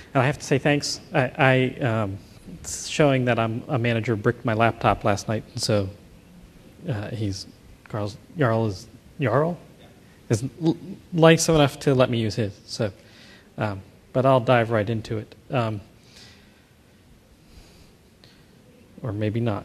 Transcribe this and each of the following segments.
And I have to say thanks. It's showing that I'm a manager bricked my laptop last night, and so Jarl is nice enough to let me use his. So, but I'll dive right into it, or maybe not.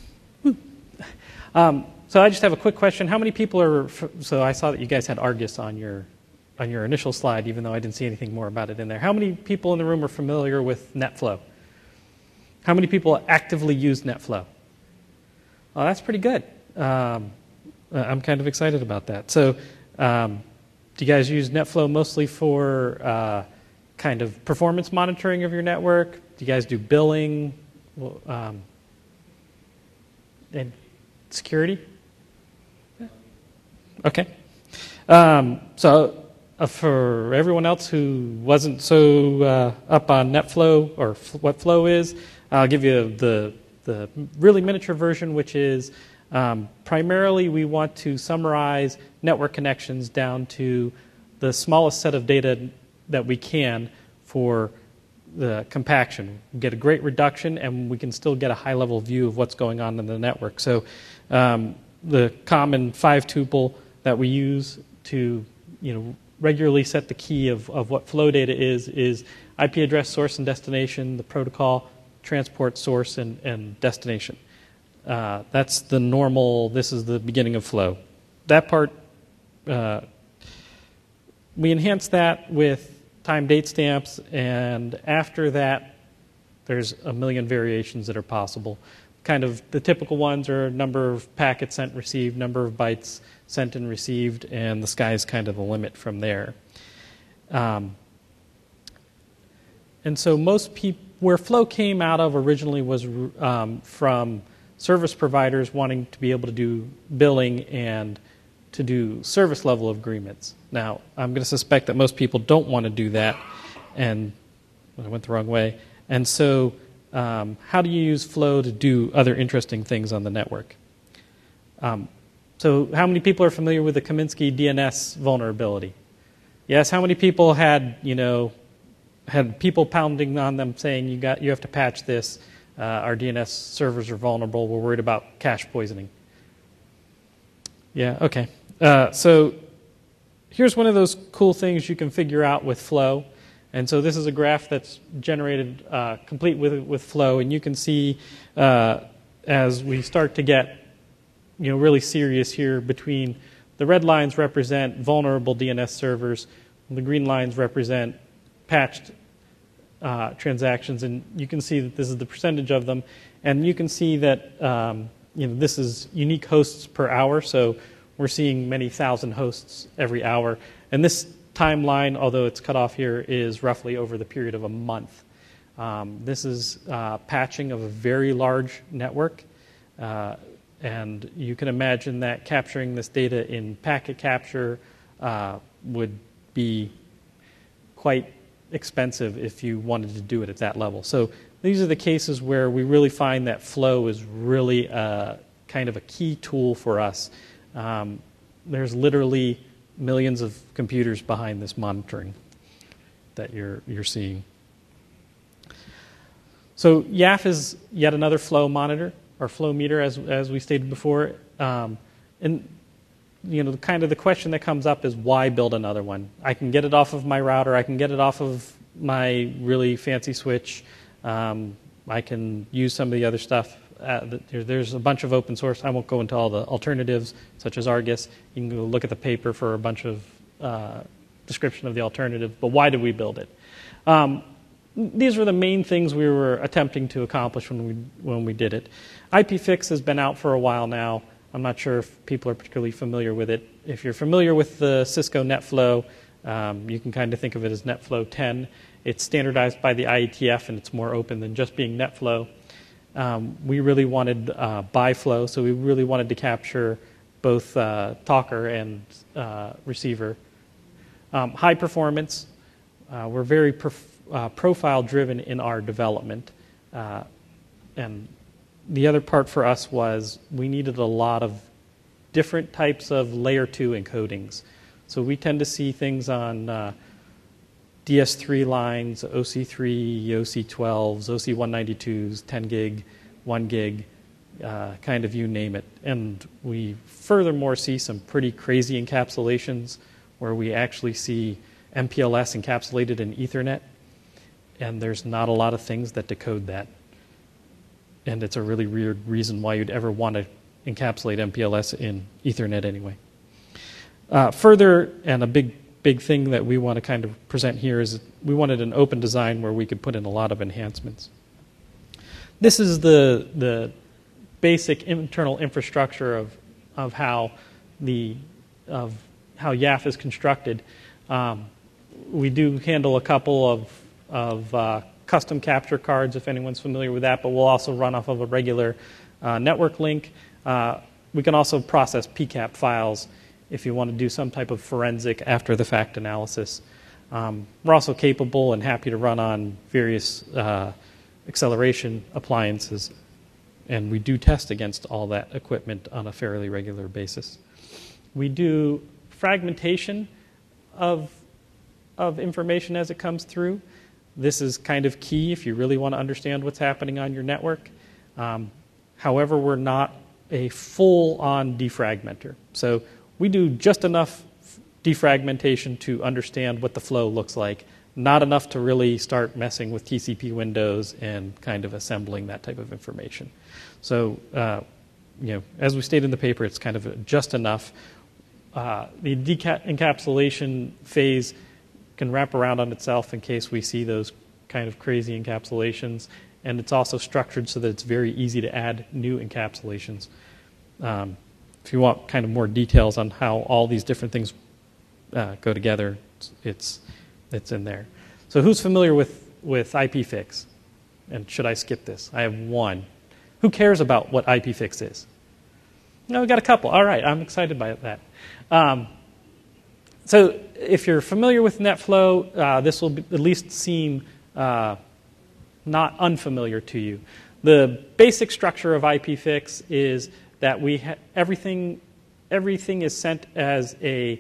So I just have a quick question. How many people are? So I saw that you guys had Argus on your initial slide, even though I didn't see anything more about it in there. How many people in the room are familiar with NetFlow? How many people actively use NetFlow? Well, that's pretty good. I'm kind of excited about that. So do you guys use NetFlow mostly for kind of performance monitoring of your network? Do you guys do billing and security? Okay. So for everyone else who wasn't so up on NetFlow or what Flow is, I'll give you the really miniature version, which is primarily we want to summarize network connections down to the smallest set of data that we can for the compaction. We get a great reduction, and we can still get a high-level view of what's going on in the network. So the common 5-tuple that we use to regularly set the key of what flow data is IP address, source, and destination, the protocol, transport, source, and destination. That's the normal, this is the beginning of flow. That part, we enhance that with time date stamps, and after that, there's a million variations that are possible. Kind of the typical ones are number of packets sent, received, number of bytes sent and received, and the sky's kind of the limit from there. And so most people, where Flow came out of originally was from service providers wanting to be able to do billing and to do service level agreements. Now, I'm going to suspect that most people don't want to do that, and I went the wrong way. And so how do you use Flow to do other interesting things on the network? So how many people are familiar with the Kaminsky DNS vulnerability? Yes, how many people had people pounding on them saying you have to patch this, our DNS servers are vulnerable, we're worried about cache poisoning? Yeah, okay. So here's one of those cool things you can figure out with Flow. And so this is a graph that's generated complete with Flow, and you can see as we start to get really serious here, between the red lines represent vulnerable DNS servers, and the green lines represent patched transactions, and you can see that this is the percentage of them, and you can see that this is unique hosts per hour, so we're seeing many thousand hosts every hour, and this timeline, although it's cut off here, is roughly over the period of a month. This is patching of a very large network, and you can imagine that capturing this data in packet capture would be quite expensive if you wanted to do it at that level. So these are the cases where we really find that Flow is really kind of a key tool for us. There's literally millions of computers behind this monitoring that you're seeing. So YAF is yet another flow monitor, or flow meter, as we stated before. And kind of the question that comes up is, why build another one? I can get it off of my router. I can get it off of my really fancy switch. I can use some of the other stuff. There's a bunch of open source. I won't go into all the alternatives, such as Argus. You can go look at the paper for a bunch of description of the alternative. But why did we build it? These were the main things we were attempting to accomplish when we did it. IPFix has been out for a while now. I'm not sure if people are particularly familiar with it. If you're familiar with the Cisco NetFlow, you can kind of think of it as NetFlow 10. It's standardized by the IETF, and it's more open than just being NetFlow. We really wanted BiFlow, so we really wanted to capture both talker and receiver. High performance. We're very profile-driven in our development. And the other part for us was we needed a lot of different types of layer 2 encodings. So we tend to see things on DS3 lines, OC3, OC12s, OC192s, 10 gig, 1 gig, kind of you name it. And we furthermore see some pretty crazy encapsulations where we actually see MPLS encapsulated in Ethernet, and there's not a lot of things that decode that. And it's a really weird reason why you'd ever want to encapsulate MPLS in Ethernet anyway. Further, and a big thing that we want to kind of present here is we wanted an open design where we could put in a lot of enhancements. This is the basic internal infrastructure of how YAF is constructed. We do handle a couple of custom capture cards, if anyone's familiar with that, but we'll also run off of a regular network link. We can also process PCAP files if you want to do some type of forensic after-the-fact analysis. We're also capable and happy to run on various acceleration appliances, and we do test against all that equipment on a fairly regular basis. We do fragmentation of information as it comes through. This is kind of key if you really want to understand what's happening on your network. However, we're not a full-on defragmenter. So we do just enough defragmentation to understand what the flow looks like, not enough to really start messing with TCP windows and kind of assembling that type of information. So, as we stated in the paper, it's kind of just enough. The encapsulation phase can wrap around on itself in case we see those kind of crazy encapsulations, and it's also structured so that it's very easy to add new encapsulations. If you want kind of more details on how all these different things go together, it's in there. So who's familiar with IPFix? And should I skip this? I have one. Who cares about what IPFix is? No, we got a couple. All right, I'm excited by that. So if you're familiar with NetFlow, this will at least seem not unfamiliar to you. The basic structure of IPFix is that everything is sent as a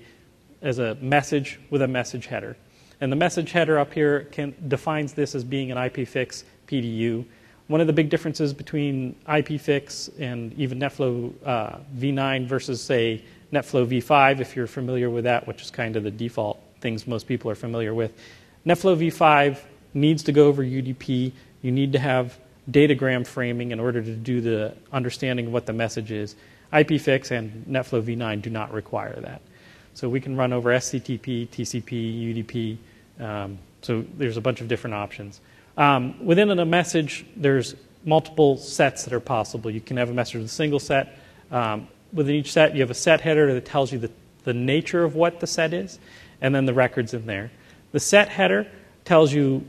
message with a message header. And the message header up here defines this as being an IPFix PDU. One of the big differences between IPFix and even NetFlow v9 versus, say, NetFlow v5, if you're familiar with that, which is kind of the default things most people are familiar with. NetFlow v5 needs to go over UDP. You need to have datagram framing in order to do the understanding of what the message is. IPFix and NetFlow v9 do not require that. So we can run over SCTP, TCP, UDP. So there's a bunch of different options. Within a message, there's multiple sets that are possible. You can have a message with a single set. Within each set, you have a set header that tells you the nature of what the set is, and then the records in there. The set header tells you,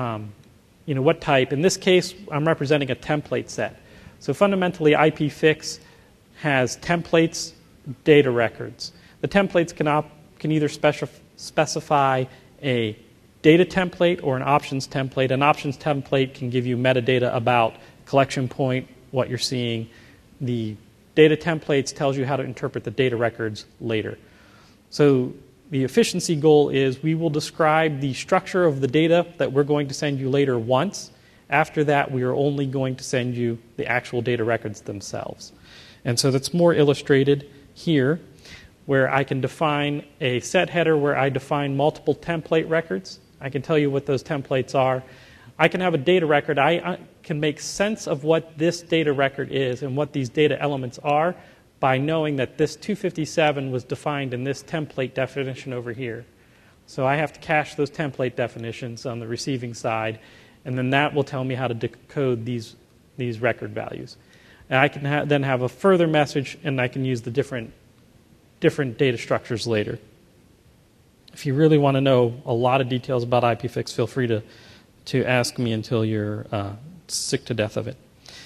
what type. In this case, I'm representing a template set. So fundamentally, IPFix has templates, data records. The templates can either specify a data template or an options template. An options template can give you metadata about collection point, what you're seeing. The data templates tells you how to interpret the data records later. So the efficiency goal is we will describe the structure of the data that we're going to send you later once. After that, we are only going to send you the actual data records themselves. And so that's more illustrated here, where I can define a set header where I define multiple template records. I can tell you what those templates are. I can have a data record. I can make sense of what this data record is and what these data elements are by knowing that this 257 was defined in this template definition over here. So I have to cache those template definitions on the receiving side, and then that will tell me how to decode these record values. And I can then have a further message, and I can use the different data structures later. If you really want to know a lot of details about IPFix, feel free to ask me until you're sick to death of it.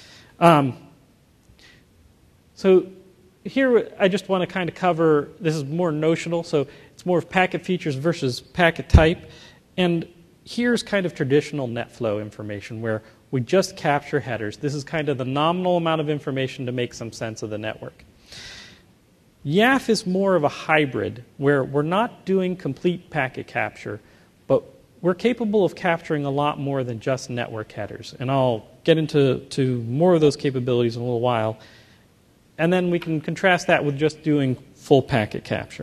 So here I just want to kind of cover, this is more notional, so it's more of packet features versus packet type. And here's kind of traditional NetFlow information where we just capture headers. This is kind of the nominal amount of information to make some sense of the network. YAF is more of a hybrid where we're not doing complete packet capture, but we're capable of capturing a lot more than just network headers. And I'll get into more of those capabilities in a little while. And then we can contrast that with just doing full packet capture.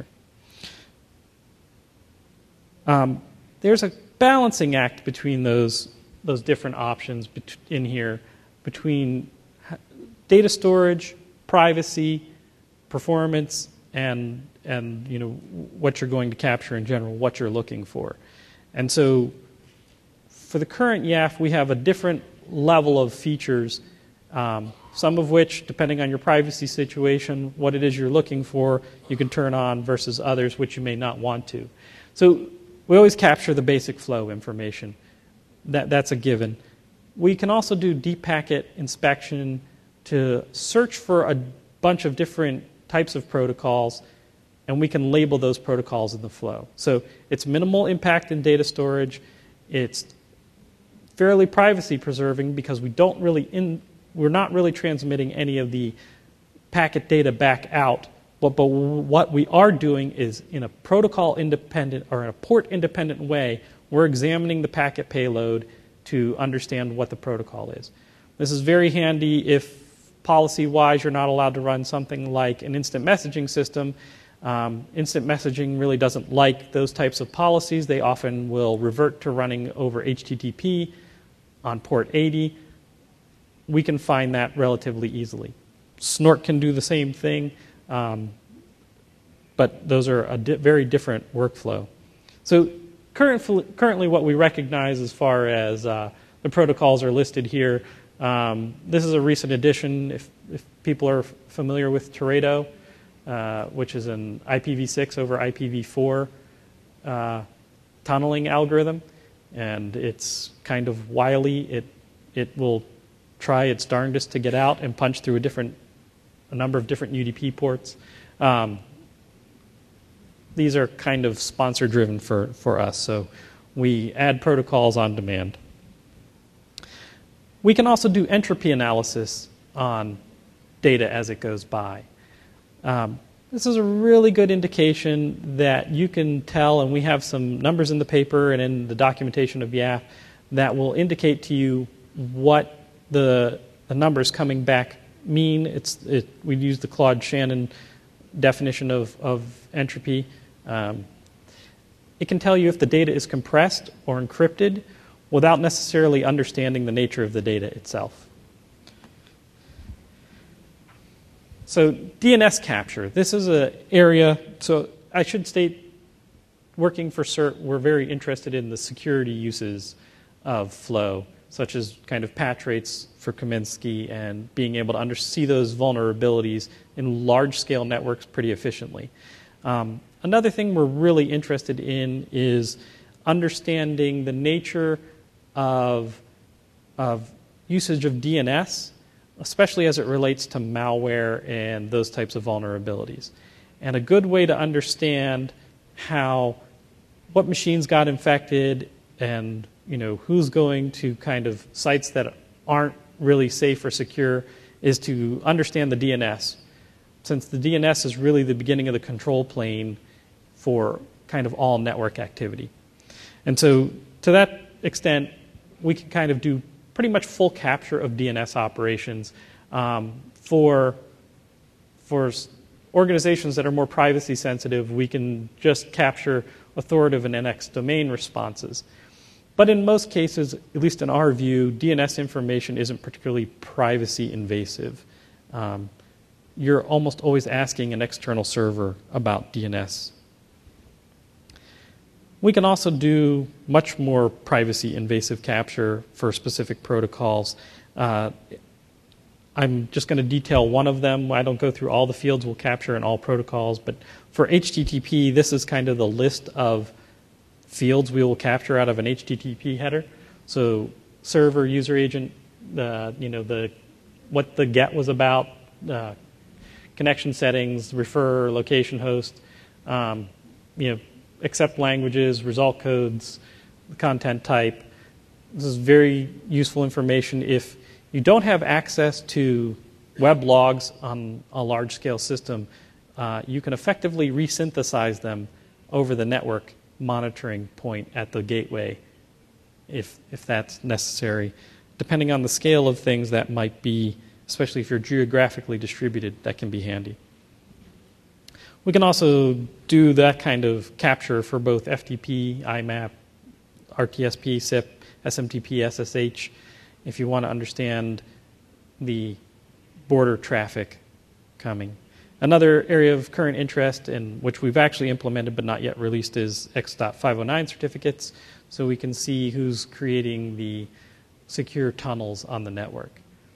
There's a balancing act between those different options in here, between data storage, privacy, performance, and what you're going to capture in general, what you're looking for. And so for the current YAF, we have a different level of features, some of which, depending on your privacy situation, what it is you're looking for, you can turn on versus others which you may not want to. So we always capture the basic flow information. That's a given. We can also do deep packet inspection to search for a bunch of different types of protocols, and we can label those protocols in the flow. So it's minimal impact in data storage. It's fairly privacy preserving because we're not really transmitting any of the packet data back out. But what we are doing is, in a protocol independent or in a port independent way, we're examining the packet payload to understand what the protocol is. This is very handy if policy-wise you're not allowed to run something like an instant messaging system. Instant messaging really doesn't like those types of policies. They often will revert to running over HTTP on port 80. We can find that relatively easily. Snort can do the same thing, but those are a very different workflow. So currently what we recognize as far as the protocols are listed here. This is a recent addition. If people are familiar with Teredo, which is an IPv6 over IPv4 tunneling algorithm, and it's kind of wily. It will try its darndest to get out and punch through a number of different UDP ports. These are kind of sponsor-driven for us, so we add protocols on demand. We can also do entropy analysis on data as it goes by. This is a really good indication that you can tell, and we have some numbers in the paper and in the documentation of YAF that will indicate to you what the numbers coming back mean. We use the Claude Shannon definition of entropy. It can tell you if the data is compressed or encrypted without necessarily understanding the nature of the data itself. So DNS capture. This is an area, so I should state, working for CERT, we're very interested in the security uses of flow, such as kind of patch rates for Kaminsky and being able to see those vulnerabilities in large-scale networks pretty efficiently. Another thing we're really interested in is understanding the nature of usage of DNS, especially as it relates to malware and those types of vulnerabilities. And a good way to understand what machines got infected and who's going to kind of sites that aren't really safe or secure is to understand the DNS, since the DNS is really the beginning of the control plane for kind of all network activity. And so to that extent, we can kind of do pretty much full capture of DNS operations for organizations that are more privacy sensitive. We can just capture authoritative and NX domain responses. But in most cases, at least in our view, DNS information isn't particularly privacy invasive. You're almost always asking an external server about DNS. We can also do much more privacy invasive capture for specific protocols. I'm just going to detail one of them. I don't go through all the fields we'll capture in all protocols, but for HTTP, this is kind of the list of fields we will capture out of an HTTP header. So server, user agent, what the GET was about, connection settings, refer, location host, accept languages, result codes, content type. This is very useful information if you don't have access to web logs on a large-scale system. You can effectively resynthesize them over the network monitoring point at the gateway if that's necessary. Depending on the scale of things, that might be, especially if you're geographically distributed, that can be handy. We can also do that kind of capture for both FTP, IMAP, RTSP, SIP, SMTP, SSH, if you want to understand the border traffic coming. Another area of current interest, in which we've actually implemented but not yet released, is X.509 certificates, so we can see who's creating the secure tunnels on the network.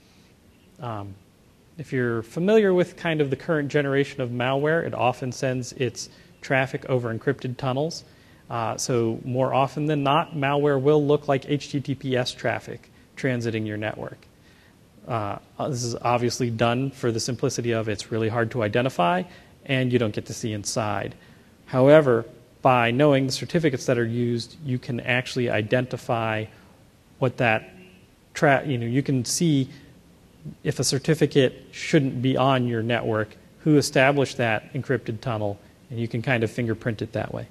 If you're familiar with kind of the current generation of malware, it often sends its traffic over encrypted tunnels. So more often than not, malware will look like HTTPS traffic transiting your network. This is obviously done for the simplicity of it's really hard to identify and you don't get to see inside. However, by knowing the certificates that are used, you can actually identify what that you can see if a certificate shouldn't be on your network, who established that encrypted tunnel, and you can kind of fingerprint it that way.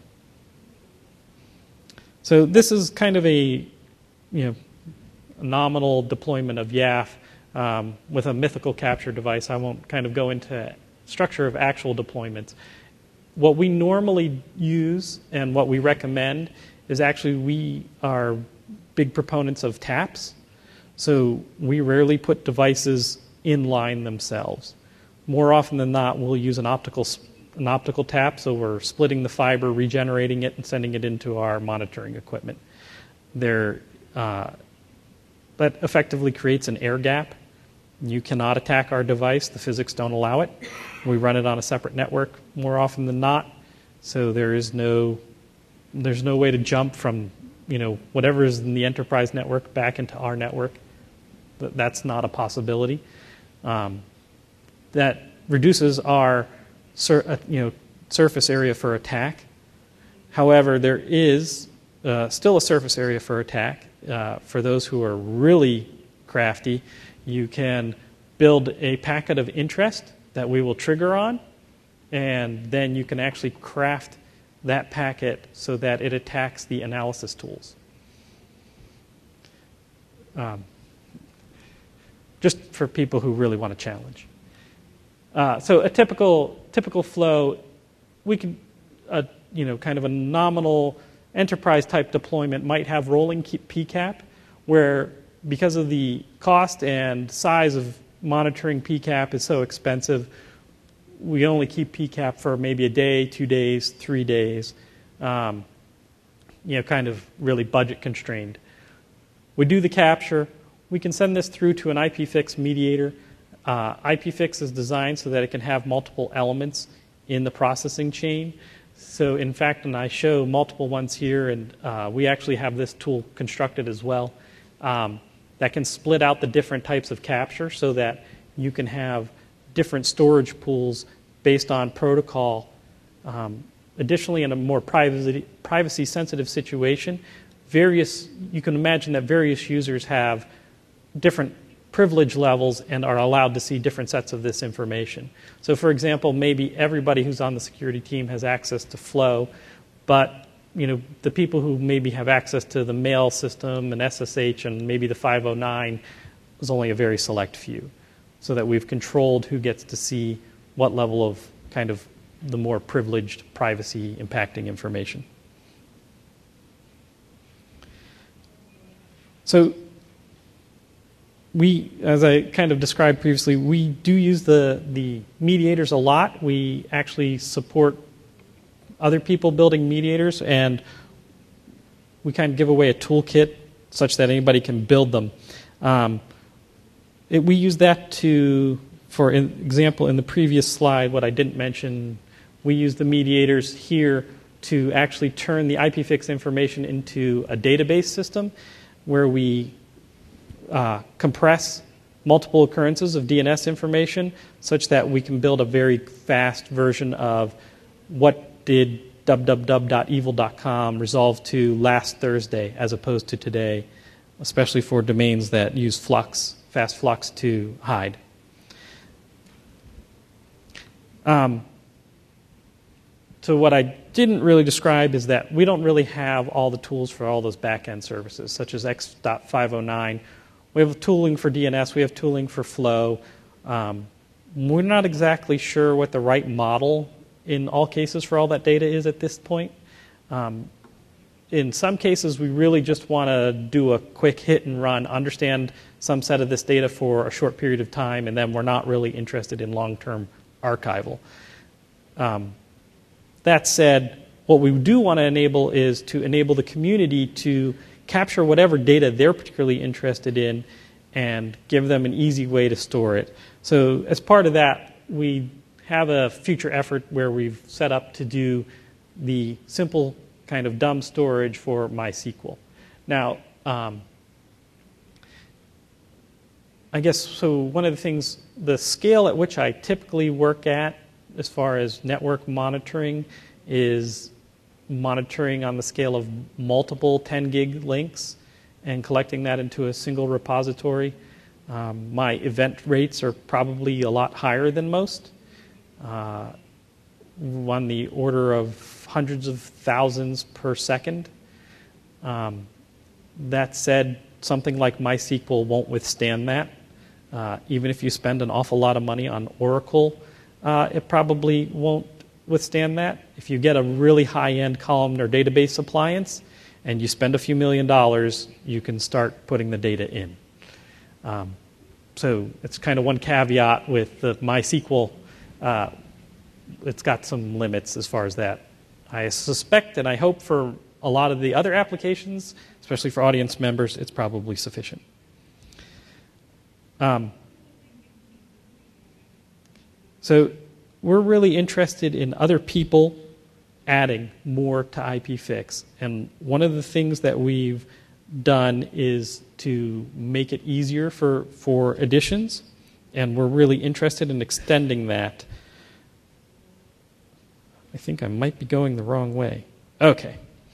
So this is kind of a nominal deployment of YAF with a mythical capture device. I won't kind of go into structure of actual deployments. What we normally use and what we recommend is actually we are big proponents of taps. So we rarely put devices in line themselves. More often than not, we'll use an optical tap, so we're splitting the fiber, regenerating it, and sending it into our monitoring equipment. That effectively creates an air gap. You cannot attack our device. The physics don't allow it. We run it on a separate network more often than not, so there's no way to jump from whatever is in the enterprise network back into our network. That's not a possibility. That reduces our surface area for attack. However, there is still a surface area for attack. For those who are really crafty, you can build a packet of interest that we will trigger on, and then you can actually craft that packet so that it attacks the analysis tools. Just for people who really want to challenge. So a typical flow, we could, kind of a nominal enterprise type deployment might have rolling PCAP, where because of the cost and size of monitoring PCAP is so expensive, we only keep PCAP for maybe a day, 2 days, 3 days, kind of really budget constrained. We do the capture. We can send this through to an IPFix mediator. IPFix is designed so that it can have multiple elements in the processing chain. So in fact, and I show multiple ones here, and we actually have this tool constructed as well, that can split out the different types of capture so that you can have different storage pools based on protocol. Additionally, in a more privacy-sensitive situation, you can imagine that various users have different privilege levels and are allowed to see different sets of this information. So for example, maybe everybody who's on the security team has access to Flow, but the people who maybe have access to the mail system and SSH and maybe the 509 is only a very select few, so that we've controlled who gets to see what level of kind of the more privileged privacy impacting information. So as I kind of described previously, we do use the mediators a lot. We actually support other people building mediators, and we kind of give away a toolkit such that anybody can build them. We use that for example, in the previous slide, what I didn't mention, we use the mediators here to actually turn the IPFix information into a database system where we compress multiple occurrences of DNS information such that we can build a very fast version of what did www.evil.com resolve to last Thursday as opposed to today, especially for domains that use flux, fast flux to hide. So what I didn't really describe is that we don't really have all the tools for all those back-end services, such as X.509. We have tooling for DNS. We have tooling for flow. We're not exactly sure what the right model in all cases for all that data is at this point. In some cases, we really just want to do a quick hit and run, understand some set of this data for a short period of time, and then we're not really interested in long-term archival. That said, what we do want to enable is to enable the community to capture whatever data they're particularly interested in and give them an easy way to store it. So as part of that, we have a future effort where we've set up to do the simple kind of dumb storage for MySQL. Now, I guess, so one of the things, the scale at which I typically work at as far as network monitoring is monitoring on the scale of multiple 10 gig links and collecting that into a single repository. My event rates are probably a lot higher than most, on the order of hundreds of thousands per second. That said, something like MySQL won't withstand that. Even if you spend an awful lot of money on Oracle, it probably won't withstand that. If you get a really high-end columnar database appliance and you spend a few $1,000,000, you can start putting the data in. So it's kind of one caveat with the MySQL. It's got some limits as far as that. I suspect and I hope for a lot of the other applications, especially for audience members, it's probably sufficient. So we're really interested in other people adding more to IPFix. And one of the things that we've done is to make it easier for additions. And we're really interested in extending that. I think I might be going the wrong way. Okay.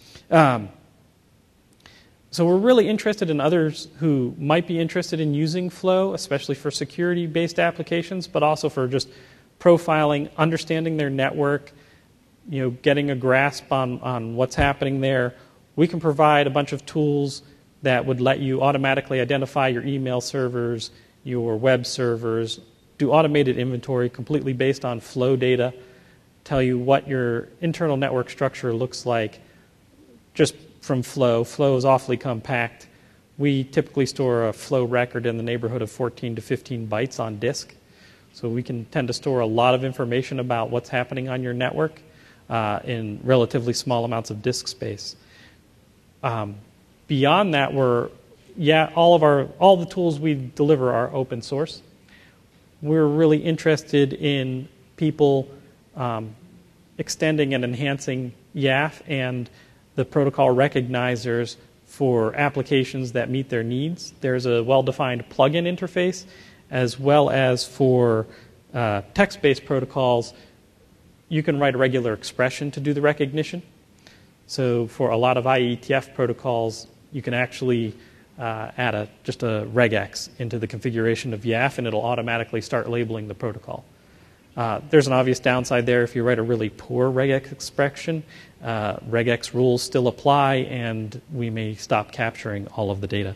So we're really interested in others who might be interested in using Flow, especially for security-based applications, but also for just profiling, understanding their network, getting a grasp on what's happening there. We can provide a bunch of tools that would let you automatically identify your email servers, your web servers, do automated inventory completely based on Flow data, tell you what your internal network structure looks like just from Flow. Flow is awfully compact. We typically store a Flow record in the neighborhood of 14 to 15 bytes on disk. So we can tend to store a lot of information about what's happening on your network in relatively small amounts of disk space. Beyond that, all the tools we deliver are open source. We're really interested in people extending and enhancing YAF and the protocol recognizers for applications that meet their needs. There's a well-defined plugin interface, as well as for text-based protocols, you can write a regular expression to do the recognition. So for a lot of IETF protocols, you can actually add just a regex into the configuration of YAF, and it'll automatically start labeling the protocol. There's an obvious downside there. If you write a really poor regex expression, regex rules still apply, and we may stop capturing all of the data.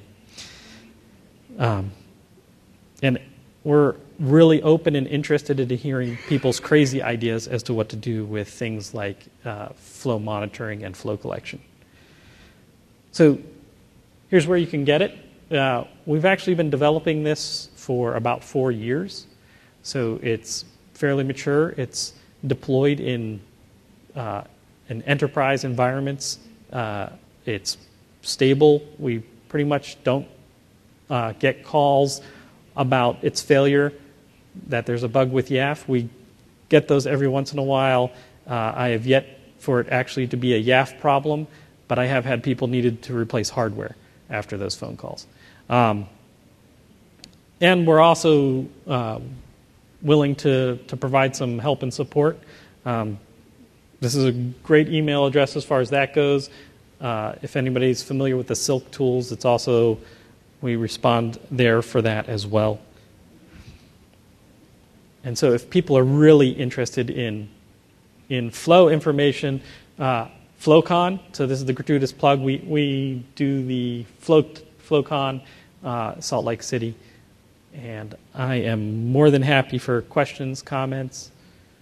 And we're really open and interested in hearing people's crazy ideas as to what to do with things like flow monitoring and flow collection. So here's where you can get it. We've actually been developing this for about 4 years. So it's fairly mature. It's deployed in enterprise environments. It's stable. We pretty much don't get calls about its failure, that there's a bug with YAF. We get those every once in a while. I have yet for it actually to be a YAF problem, but I have had people needed to replace hardware after those phone calls. And we're also willing to provide some help and support. This is a great email address as far as that goes. If anybody's familiar with the Silk tools, it's also, we respond there for that as well. And so if people are really interested in in flow information, FlowCon. So this is the gratuitous plug. We do the FlowCon Salt Lake City. And I am more than happy for questions, comments.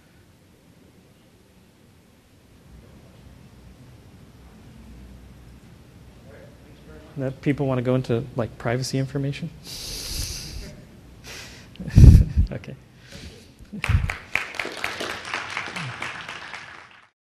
That people want to go into like privacy information? Okay.